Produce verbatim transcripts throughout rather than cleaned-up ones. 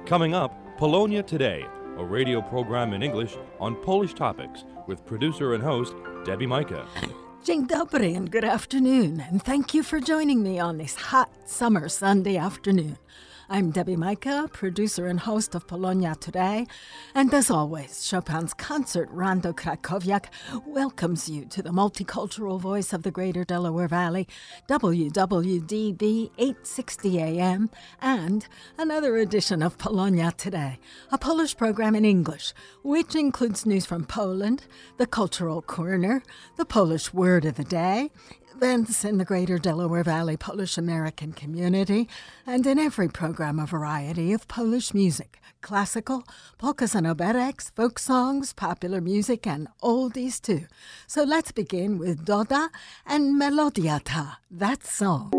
Coming up, Polonia Today, a radio program in English on Polish topics with producer and host Debbie Majka. Dzień dobry and good afternoon, and thank you for joining me on this hot summer Sunday afternoon. I'm Debbie Majka, producer and host of Polonia Today, and as always, Chopin's concert Rondo Krakowiak welcomes you to the multicultural voice of the Greater Delaware Valley, W W D B eight sixty A M, and another edition of Polonia Today, a Polish program in English, which includes news from Poland, the Cultural Corner, the Polish Word of the Day, events in the Greater Delaware Valley Polish American community, and in every program a variety of Polish music, classical, polkas and obereks, folk songs, popular music, and oldies too. So let's begin with Doda and Melodia Ta, that song.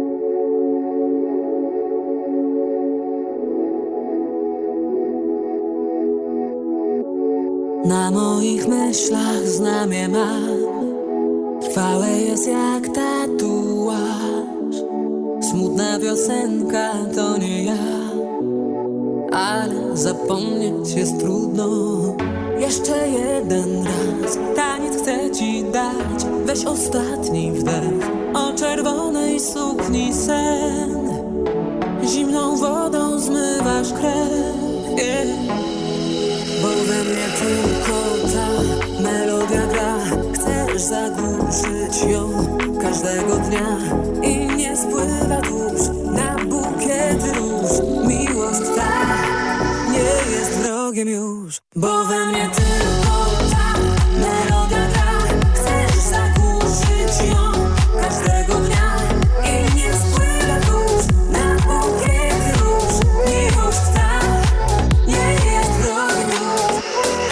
Na moich myślach znamie mam, trwałe jest jak tatuaż. Smutna piosenka to nie ja, ale zapomnieć jest trudno. Jeszcze jeden raz taniec chcę ci dać. Weź ostatni wdech, o czerwonej sukni sen. Zimną wodą zmywasz krew, yeah. Bo we mnie tylko ta melodia gra. Chcesz zagłuszyć ją każdego dnia i nie spływa tuż na bukiety róż. Miłość ta nie jest wrogiem już, bo we mnie tylko ta melodia gra. Chcesz zagłuszyć ją każdego dnia i nie spływa tuż na bukiety róż. Miłość ta nie jest wrogiem już.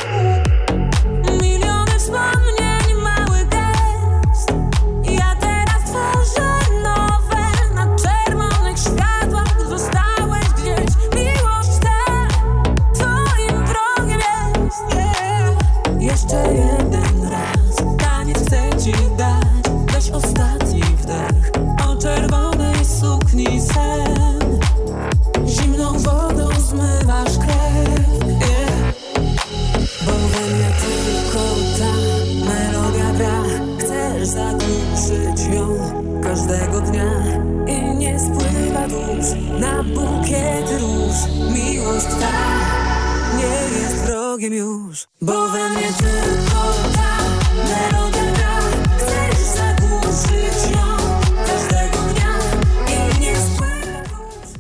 Miliony wspomnień, mały gest. Ja teraz tworzę nowe na czerwonych światłach. Zostałeś gdzieś. Miłość ta twoim wrogiem jest, yeah. Jeszcze jeden raz taniec chcę ci dać. Weź ostatni wdech, o czerwonej sukni sen. Zimną wodą zmywasz krew, yeah. Bo we mnie tylko ta melodia gra. Chcesz zagłuszyć ją każdego dnia i nie spływa tuż na bukiety róż. Miłość ta nie jest wrogiem już, bo we mnie tylko ta melodia gra. Chcesz zagłuszyć ją każdego dnia i nie spływa tuż.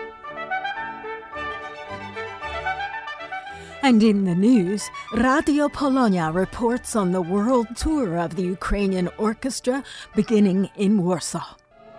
And in the news, Radio Polonia reports on the world tour of the Ukrainian orchestra beginning in Warsaw.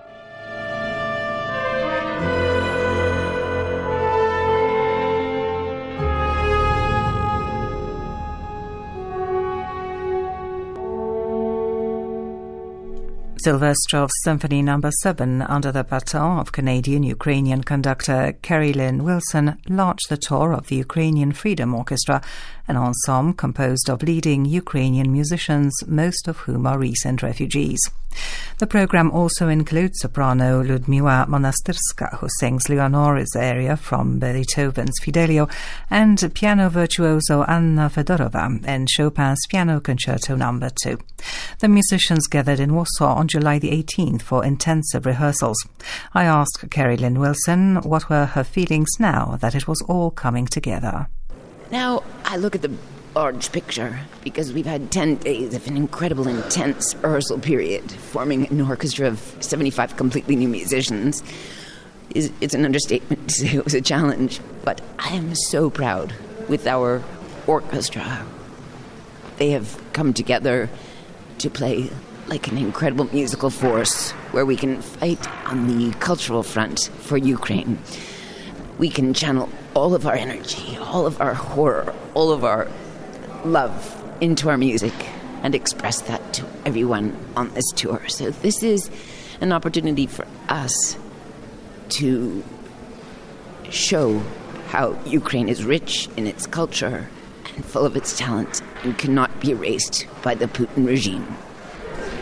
Sylvestrov's Symphony Number seven under the baton of Canadian-Ukrainian conductor Kerry Lynn Wilson launched the tour of the Ukrainian Freedom Orchestra, an ensemble composed of leading Ukrainian musicians, most of whom are recent refugees. The program also includes soprano Ludmiła Monastyrska, who sings Leonora's aria from Beethoven's Fidelio, and piano virtuoso Anna Fedorova and Chopin's Piano Concerto Number two. The musicians gathered in Warsaw on July the eighteenth for intensive rehearsals. I asked Kerry Lynn Wilson what were her feelings now that it was all coming together. Now, I look at the large picture because we've had ten days of an incredible, intense rehearsal period, forming an orchestra of seventy-five completely new musicians. It's an understatement to say it was a challenge, but I am so proud with our orchestra. They have come together to play like an incredible musical force where we can fight on the cultural front for Ukraine. We can channel all of our energy, all of our horror, all of our love into our music and express that to everyone on this tour. So this is an opportunity for us to show how Ukraine is rich in its culture and full of its talent and cannot be erased by the Putin regime.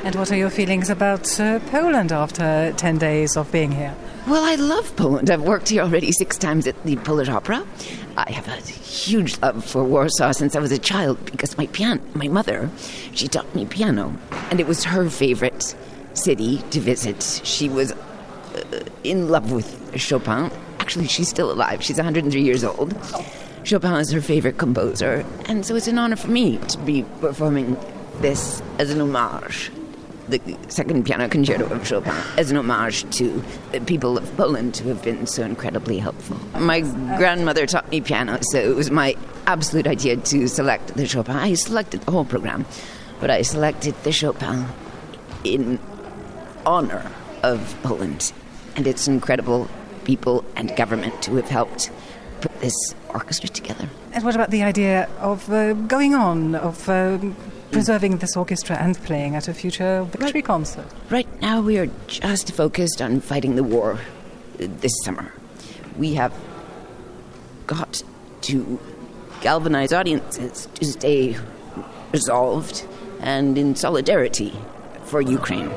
And what are your feelings about uh, Poland after ten days of being here? Well, I love Poland. I've worked here already six times at the Polish Opera. I have a huge love for Warsaw since I was a child because my pian- my mother, she taught me piano. And it was her favorite city to visit. She was uh, in love with Chopin. Actually, she's still alive. She's one hundred three years old. Chopin is her favorite composer. And so it's an honor for me to be performing this as an homage. The second piano concerto of Chopin as an homage to the people of Poland who have been so incredibly helpful. My grandmother taught me piano, so it was my absolute idea to select the Chopin. I selected the whole program, but I selected the Chopin in honor of Poland and its incredible people and government who have helped put this orchestra together. And what about the idea of uh, going on, of uh, preserving this orchestra and playing at a future victory right. concert? Right now we are just focused on fighting the war this summer. We have got to galvanize audiences to stay resolved and in solidarity for Ukraine.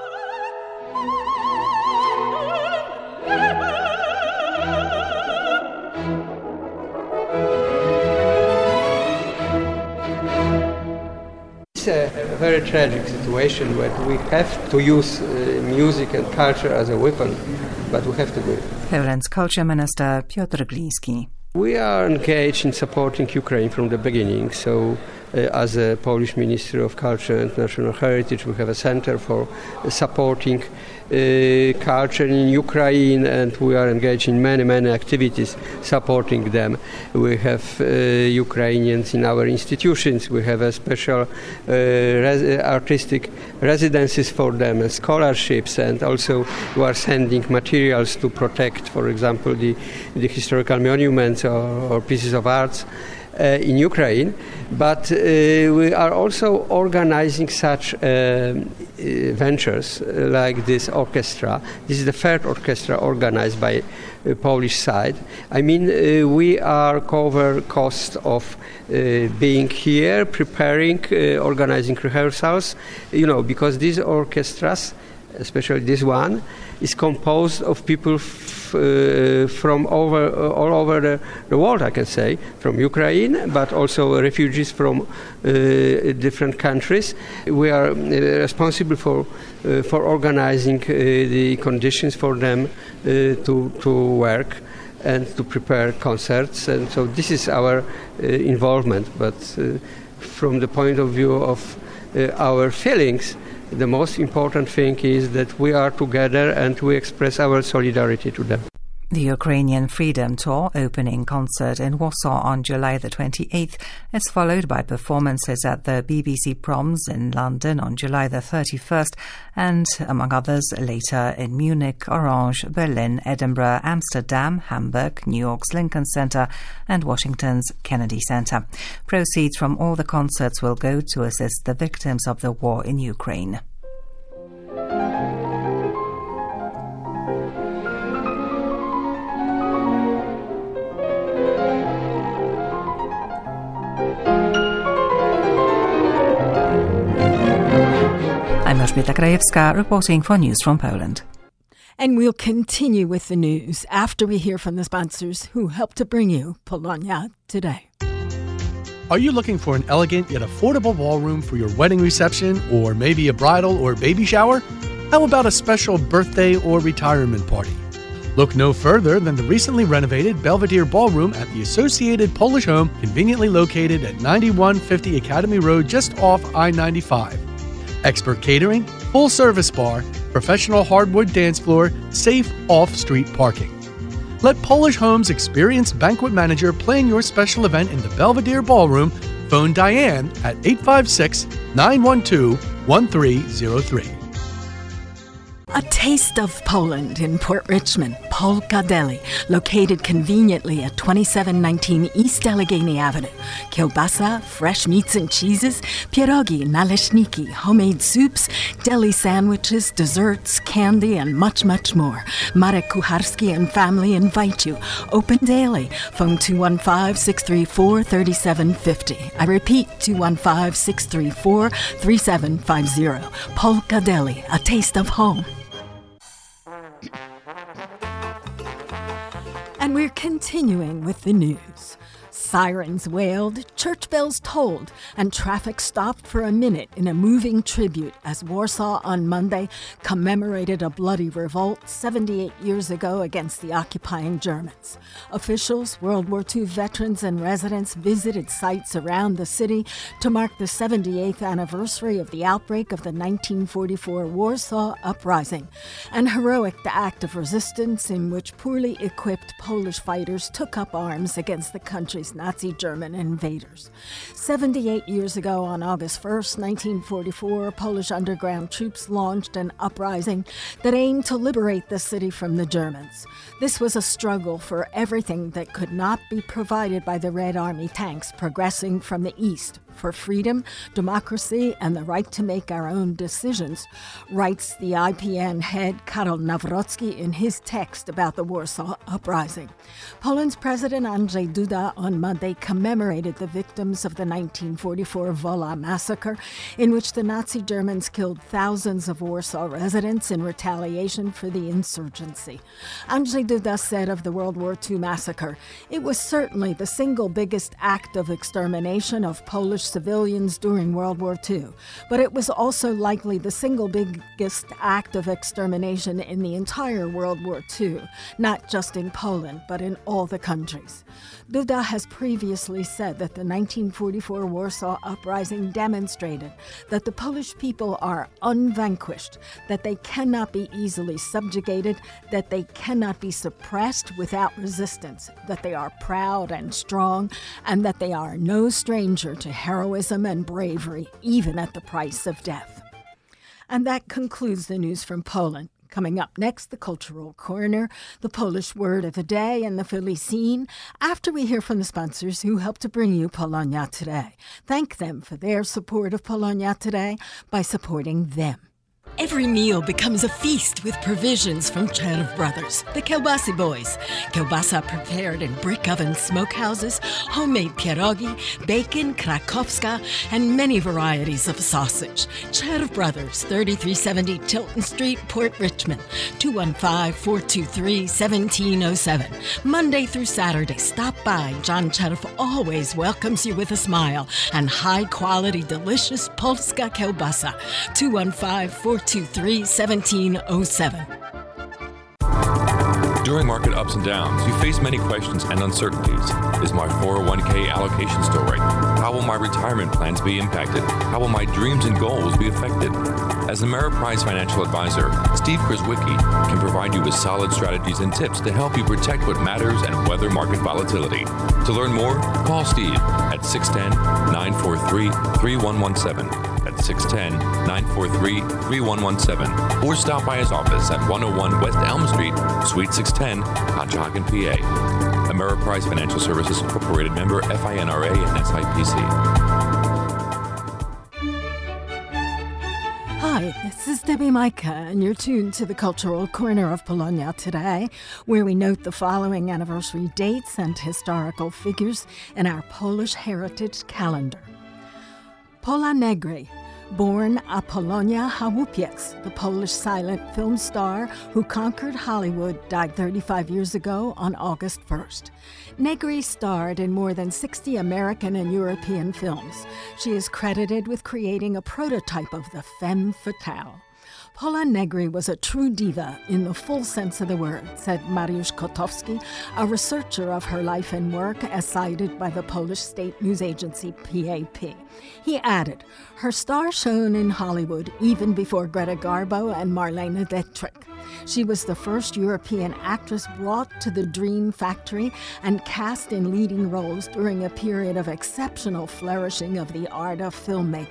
A very tragic situation where we have to use uh, music and culture as a weapon, but we have to do it. Poland's Culture Minister Piotr Gliński. We are engaged in supporting Ukraine from the beginning, so uh, as a Polish Ministry of Culture and National Heritage, we have a center for uh, supporting uh, culture in Ukraine, and we are engaged in many, many activities supporting them. We have uh, Ukrainians in our institutions, we have a special uh, res- artistic residences for them, and scholarships, and also we are sending materials to protect, for example, the, the historical monuments or, or pieces of arts uh, in Ukraine. But uh, we are also organizing such uh, uh, ventures uh, like this orchestra. This is the third orchestra organized by the Polish side. I mean, uh, we are cover cost of uh, being here, preparing, uh, organizing rehearsals, you know, because these orchestras, especially this one, is composed of people f- uh, from over uh, all over the, the world, I can say, from Ukraine, but also refugees from uh, different countries. We are uh, responsible for uh, for organizing uh, the conditions for them uh, to to work and to prepare concerts, and so this is our uh, involvement. But uh, from the point of view of uh, our feelings, the most important thing is that we are together and we express our solidarity to them. The Ukrainian Freedom Tour opening concert in Warsaw on July the twenty-eighth is followed by performances at the B B C Proms in London on July the thirty-first and, among others, later in Munich, Orange, Berlin, Edinburgh, Amsterdam, Hamburg, New York's Lincoln Center and Washington's Kennedy Center. Proceeds from all the concerts will go to assist the victims of the war in Ukraine. I'm Elżbieta Krajewska, reporting for News from Poland. And we'll continue with the news after we hear from the sponsors who help to bring you Polonia Today. Are you looking for an elegant yet affordable ballroom for your wedding reception or maybe a bridal or baby shower? How about a special birthday or retirement party? Look no further than the recently renovated Belvedere Ballroom at the Associated Polish Home, conveniently located at ninety-one fifty Academy Road just off I ninety-five. Expert catering, full-service bar, professional hardwood dance floor, safe off-street parking. Let Polish Home's experienced banquet manager plan your special event in the Belvedere Ballroom. Phone Diane at eight five six, nine one two, one three zero three. A taste of Poland in Port Richmond, Polka Deli, located conveniently at twenty-seven nineteen East Allegheny Avenue. Kielbasa, fresh meats and cheeses, pierogi, naleśniki, homemade soups, deli sandwiches, desserts, candy, and much, much more. Marek Kucharski and family invite you. Open daily. Phone two one five, six three four, three seven five zero. I repeat, two one five, six three four, three seven five zero. Polka Deli, a taste of home. And we're continuing with the news. Sirens wailed, church bells tolled, and traffic stopped for a minute in a moving tribute as Warsaw on Monday commemorated a bloody revolt seventy-eight years ago against the occupying Germans. Officials, World War Two veterans, and residents visited sites around the city to mark the seventy-eighth anniversary of the outbreak of the nineteen forty-four Warsaw Uprising, an heroic act of resistance in which poorly equipped Polish fighters took up arms against the country's Nazi German invaders. seventy-eight years ago, on August first, nineteen forty-four, Polish underground troops launched an uprising that aimed to liberate the city from the Germans. This was a struggle for everything that could not be provided by the Red Army tanks progressing from the east, for freedom, democracy, and the right to make our own decisions, writes the I P N head Karol Nawrocki in his text about the Warsaw Uprising. Poland's President Andrzej Duda on Monday commemorated the victims of the nineteen forty-four Wola massacre, in which the Nazi Germans killed thousands of Warsaw residents in retaliation for the insurgency. Andrzej Duda said of the World War Two massacre, "It was certainly the single biggest act of extermination of Polish civilians during World War Two, but it was also likely the single biggest act of extermination in the entire World War Two, not just in Poland, but in all the countries." Duda has previously said that the nineteen forty-four Warsaw Uprising demonstrated that the Polish people are unvanquished, that they cannot be easily subjugated, that they cannot be suppressed without resistance, that they are proud and strong, and that they are no stranger to heroism and bravery, even at the price of death. And that concludes the news from Poland. Coming up next, the Cultural Corner, the Polish word of the day, and the Philly scene, after we hear from the sponsors who help to bring you Polonia Today. Thank them for their support of Polonia Today by supporting them. Every meal becomes a feast with provisions from Czerw Brothers, the Kielbasi Boys. Kielbasa prepared in brick oven smokehouses, homemade pierogi, bacon, krakowska, and many varieties of sausage. Czerw Brothers, thirty-three seventy Tilton Street, Port Richmond, two one five, four two three, one seven zero seven. Monday through Saturday, stop by. John Czerw always welcomes you with a smile and high-quality, delicious Polska Kielbasa. two one five, four two three, one seven zero seven. During market ups and downs, you face many questions and uncertainties. Is my four oh one k allocation still right? How will my retirement plans be impacted? How will my dreams and goals be affected? As Ameriprise Financial Advisor, Steve Kraswicki can provide you with solid strategies and tips to help you protect what matters and weather market volatility. To learn more, call Steve at six one zero, nine four three, three one one seven. At six one zero, nine four three, three one one seven, or stop by his office at one oh one West Elm Street, Suite six ten, Conshohocken, P A. Ameriprise Financial Services Incorporated, member F I N R A and S I P C. Hi, this is Debbie Micah, and you're tuned to the Cultural Corner of Polonia Today, where we note the following anniversary dates and historical figures in our Polish heritage calendar. Pola Negri, born Apolonia Hałupiec, the Polish silent film star who conquered Hollywood, died thirty-five years ago on August first. Negri starred in more than sixty American and European films. She is credited with creating a prototype of the femme fatale. Pola Negri was a true diva in the full sense of the word, said Mariusz Kotowski, a researcher of her life and work as cited by the Polish state news agency P A P. He added, her star shone in Hollywood even before Greta Garbo and Marlene Dietrich. She was the first European actress brought to the Dream Factory and cast in leading roles during a period of exceptional flourishing of the art of filmmaking.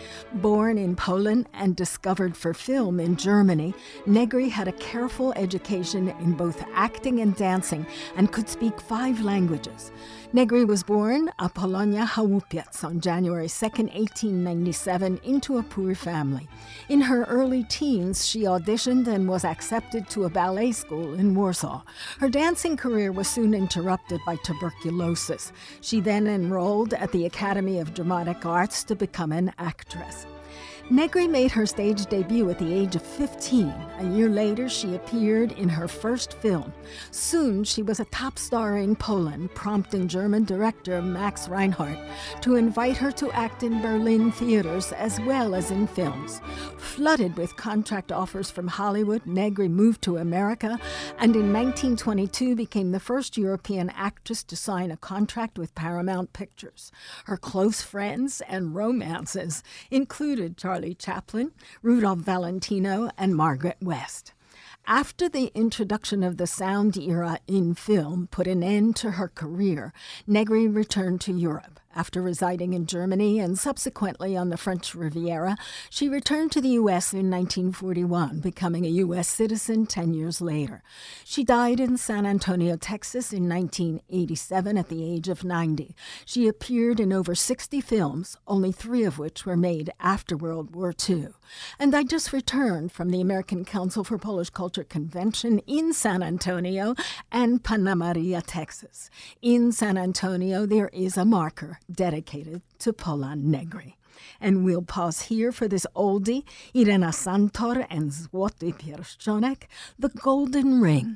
Born in Poland and discovered for film in Germany, Negri had a careful education in both acting and dancing and could speak five languages. Negri was born at Polonia Chałupiec on January second, eighteen ninety-seven, into a poor family. In her early teens, she auditioned and was accepted to a ballet school in Warsaw. Her dancing career was soon interrupted by tuberculosis. She then enrolled at the Academy of Dramatic Arts to become an actress. Negri made her stage debut at the age of fifteen. A year later, she appeared in her first film. Soon, she was a top star in Poland, prompting German director Max Reinhardt to invite her to act in Berlin theaters as well as in films. Flooded with contract offers from Hollywood, Negri moved to America and in nineteen twenty-two became the first European actress to sign a contract with Paramount Pictures. Her close friends and romances included Charlie Chaplin, Rudolph Valentino, and Margaret West. After the introduction of the sound era in film put an end to her career, Negri returned to Europe. After residing in Germany and subsequently on the French Riviera, she returned to the U S in nineteen forty-one, becoming a U S citizen ten years later. She died in San Antonio, Texas in nineteen eighty-seven at the age of ninety. She appeared in over sixty films, only three of which were made after World War Two. And I just returned from the American Council for Polish Culture Convention in San Antonio and Panna Maria, Texas. In San Antonio, there is a marker dedicated to Pola Negri. And we'll pause here for this oldie, Irena Santor and Złoty Pierścionek, The Golden Ring.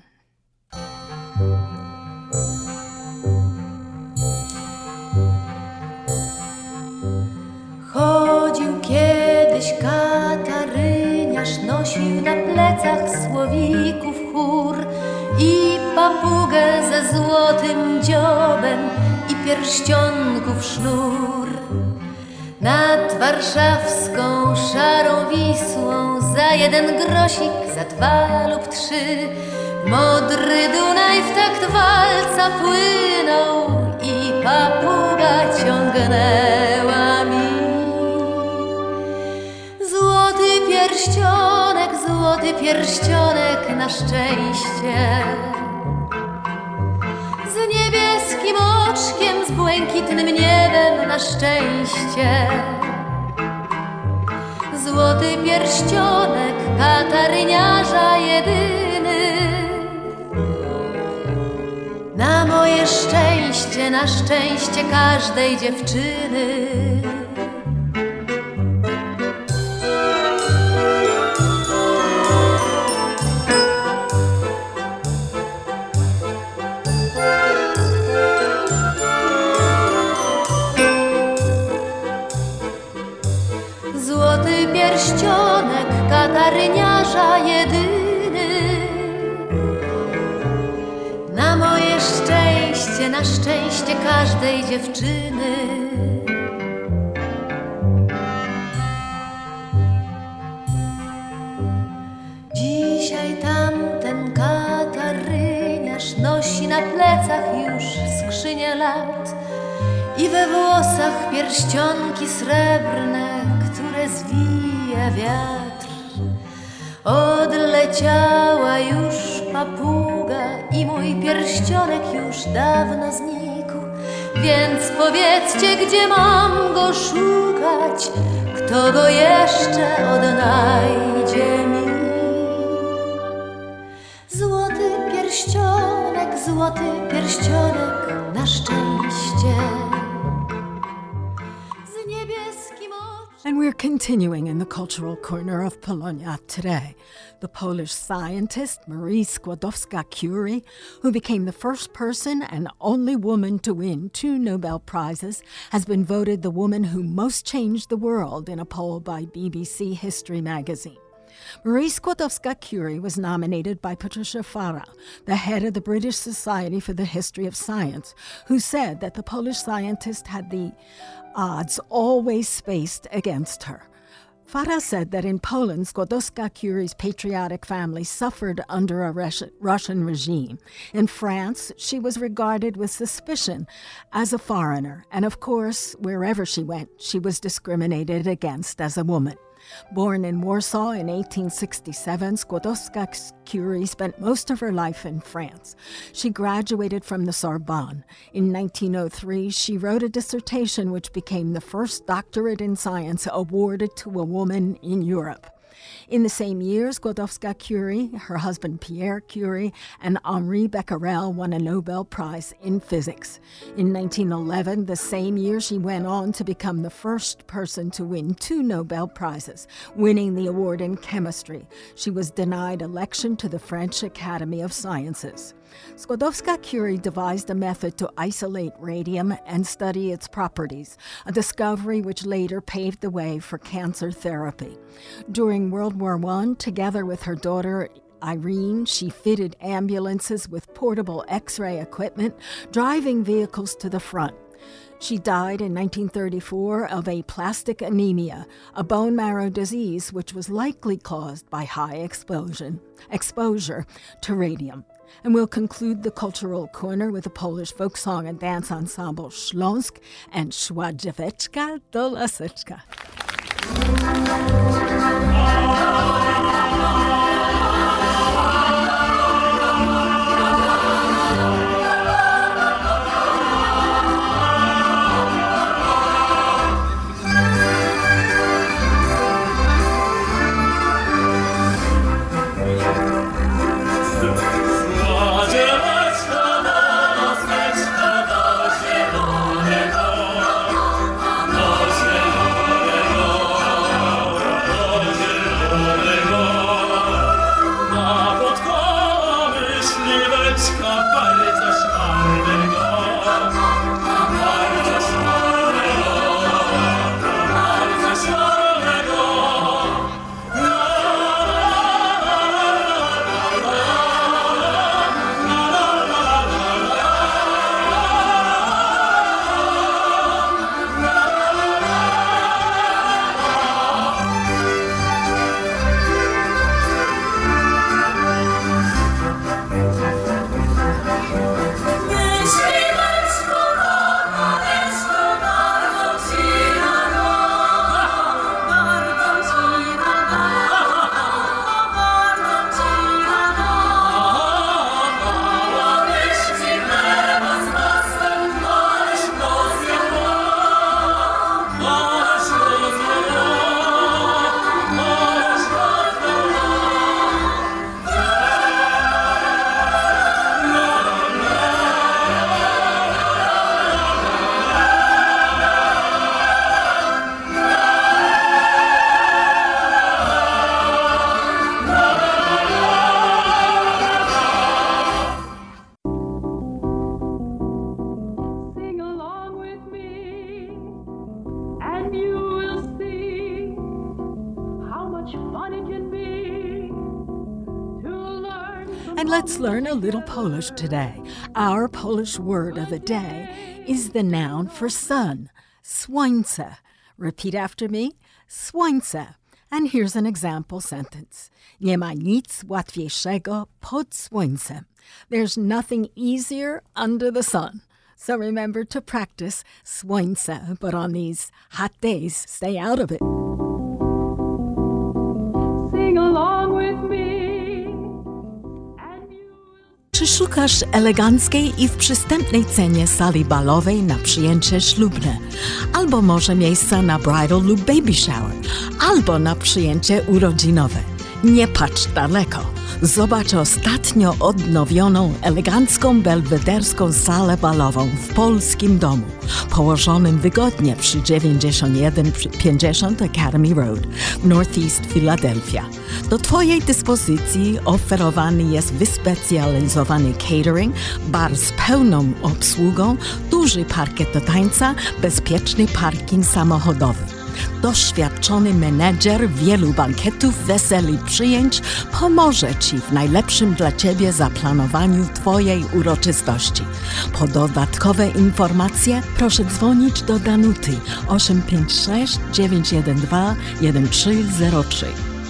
Chodził kiedyś kataryniarz, nosił na plecach słowików chór i papugę ze złotym dziobem i pierścionków sznur. Nad warszawską szarą Wisłą za jeden grosik, za dwa lub trzy modry Dunaj w takt walca płynął i papuga ciągnęła mi. Złoty pierścionek, złoty pierścionek na szczęście, z niebieskim oczkiem, z błękitnym niebem na szczęście. Złoty pierścionek kataryniarza jedyny, na moje szczęście, na szczęście każdej dziewczyny. Pierścionek kataryniarza jedyny, na moje szczęście, na szczęście każdej dziewczyny. Dzisiaj tamten kataryniarz nosi na plecach już skrzynię lat i we włosach pierścionki srebrne, które zwija wiatr. Odleciała już papuga i mój pierścionek już dawno znikł. Więc powiedzcie, gdzie mam go szukać, kto go jeszcze odnajdzie mi. Złoty pierścionek, złoty pierścionek na szczęście. And we're continuing in the cultural corner of Polonia today. The Polish scientist Marie Skłodowska-Curie, who became the first person and only woman to win two Nobel Prizes, has been voted the woman who most changed the world in a poll by B B C History magazine. Marie Skłodowska-Curie was nominated by Patricia Farah, the head of the British Society for the History of Science, who said that the Polish scientist had the odds always spaced against her. Farah said that in Poland, Skłodowska-Curie's patriotic family suffered under a Russian regime. In France, she was regarded with suspicion as a foreigner, and of course, wherever she went, she was discriminated against as a woman. Born in Warsaw in eighteen sixty-seven, Skłodowska-Curie spent most of her life in France. She graduated from the Sorbonne. In nineteen oh three, she wrote a dissertation which became the first doctorate in science awarded to a woman in Europe. In the same year, Skłodowska-Curie, her husband Pierre Curie, and Henri Becquerel won a Nobel Prize in physics. In nineteen eleven, the same year, she went on to become the first person to win two Nobel Prizes, winning the award in chemistry. She was denied election to the French Academy of Sciences. Skłodowska-Curie devised a method to isolate radium and study its properties, a discovery which later paved the way for cancer therapy. During World War One, together with her daughter Irene, she fitted ambulances with portable X-ray equipment, driving vehicles to the front. She died in nineteen thirty-four of aplastic anemia, a bone marrow disease which was likely caused by high explosion, exposure to radium. And we'll conclude the Cultural Corner with the Polish folk song and dance ensemble Śląsk and Szła dzieweczka do laseczka. And let's learn a little Polish today. Our Polish word of the day is the noun for sun, słońce. Repeat after me, słońce. And here's an example sentence. Nie ma nic łatwiejszego pod słońcem. There's nothing easier under the sun. So remember to practice słońce, but on these hot days, stay out of it. Sing along with me. Czy szukasz eleganckiej i w przystępnej cenie sali balowej na przyjęcie ślubne? Albo może miejsca na bridal lub baby shower? Albo na przyjęcie urodzinowe? Nie patrz daleko. Zobacz ostatnio odnowioną, elegancką, belwederską salę balową w Polskim Domu, położonym wygodnie przy dziewięćdziesiąt jeden pięćdziesiąt Academy Road w Northeast Philadelphia. Do Twojej dyspozycji oferowany jest wyspecjalizowany catering, bar z pełną obsługą, duży parkiet do tańca, bezpieczny parking samochodowy. doświadczony menedżer wielu bankietów, wesel i przyjęć, pomoże Ci w najlepszym dla Ciebie zaplanowaniu Twojej uroczystości. Po dodatkowe informacje proszę dzwonić do Danuty osiem pięć sześć dziewięć jeden dwa jeden trzy zero trzy.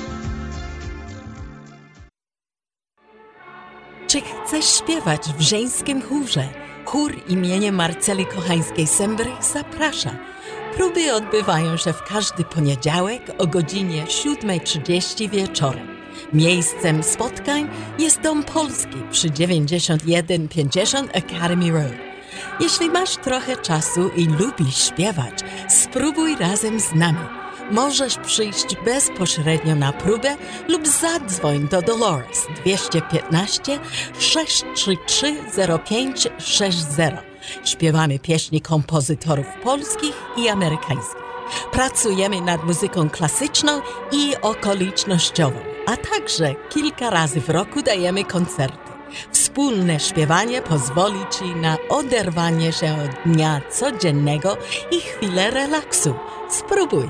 Czy chcesz śpiewać w żeńskim chórze? Chór imienia Marceli Kochańskiej-Sembry zaprasza. Próby odbywają się w każdy poniedziałek o godzinie siódma trzydzieści wieczorem. Miejscem spotkań jest Dom Polski przy dziewięćdziesiąt jeden pięćdziesiąt Academy Road. Jeśli masz trochę czasu i lubisz śpiewać, spróbuj razem z nami. Możesz przyjść bezpośrednio na próbę lub zadzwoń do Dolores dwieście piętnaście sześć trzy trzy zero pięć sześć zero. Śpiewamy pieśni kompozytorów polskich i amerykańskich. Pracujemy nad muzyką klasyczną i okolicznościową, a także kilka razy w roku dajemy koncerty. Wspólne śpiewanie pozwoli Ci na oderwanie się od dnia codziennego i chwilę relaksu. Spróbuj!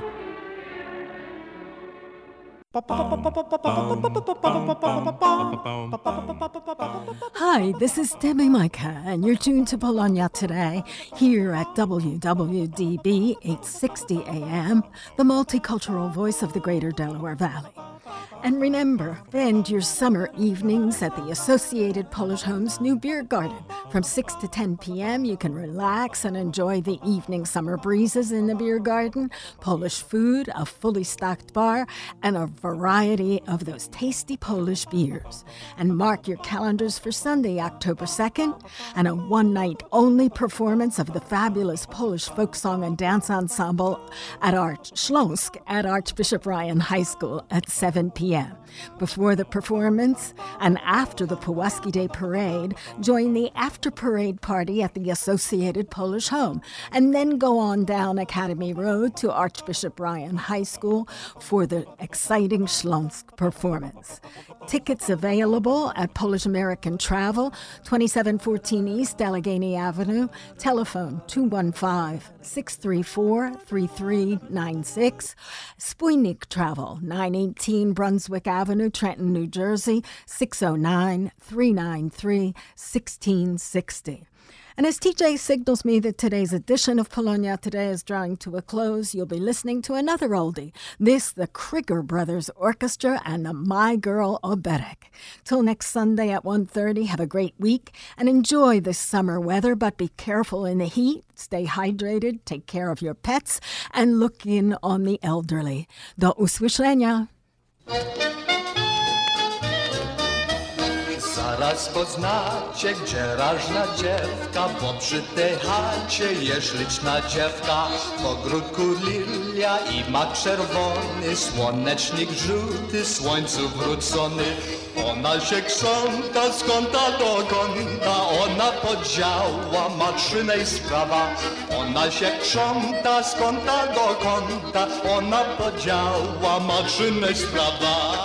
Hi, this is Debbie Micah, and you're tuned to Bologna Today, here at W W D B eight sixty A M, the multicultural voice of the Greater Delaware Valley. And remember, spend your summer evenings at the Associated Polish Homes new beer garden. From six to ten p.m., you can relax and enjoy the evening summer breezes in the beer garden, Polish food, a fully stocked bar, and a variety of those tasty Polish beers. And mark your calendars for Sunday, October second, and a one-night-only performance of the fabulous Polish folk song and dance ensemble at Arch Śląsk at Archbishop Ryan High School at seven p.m. Before the performance and after the Pulaski Day Parade, join the after-parade party at the Associated Polish Home, and then go on down Academy Road to Archbishop Ryan High School for the exciting Śląsk performance. Tickets available at Polish American Travel, twenty-seven fourteen East Allegheny Avenue, telephone two one five, six three four, three three nine six, Spójnik Travel, nine eighteen Brunswick Avenue, Trenton, New Jersey, six oh nine, three nine three, one six six oh. And as T J signals me that today's edition of Bologna Today is drawing to a close, you'll be listening to another oldie. This, the Krieger Brothers Orchestra and the My Girl Oberek. Till next Sunday at one thirty, have a great week and enjoy this summer weather, but be careful in the heat, stay hydrated, take care of your pets, and look in on the elderly. Do usłyszenia! Zaraz poznacie, gdzie rażna dziewka, bo przy tej chacie jest liczna dziewka. W ogródku lilia i mak czerwony, słonecznik żółty, słońcu wrócony. Ona się krząta z kąta do kąta, ona podziała matczynej sprawa. Ona się krząta z kąta do kąta, ona podziała matczynej sprawa.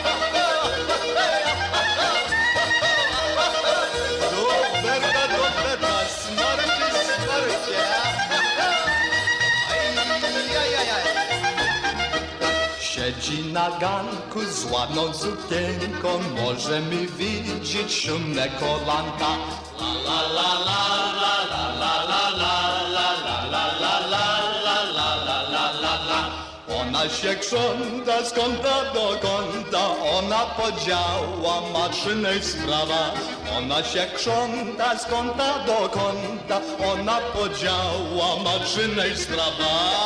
Siedzi na ganku z ładną sukienką, może mi widzieć szumne kolanka. La la la la la la la la la la la la la la la la la la. Ona się krząta z kąta do kąta, ona podziała matczynej sprawa. Ona się krząta z kąta do kąta, ona podziała matczynej sprawa.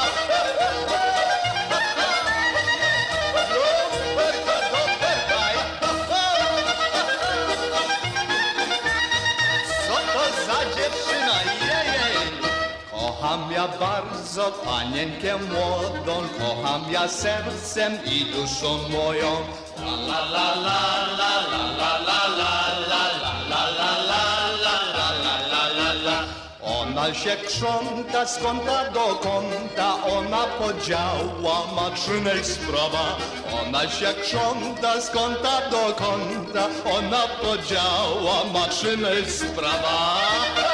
Kocham ja bardzo panienkę młodą, kocham ja sercem i duszą moją. La la la la la la la la la la la la la la la la la la. Ona się krząta z kąta do kąta, ona podziała matczynej sprawa. Ona się krząta z kąta do kąta, ona podziała matczynej sprawa.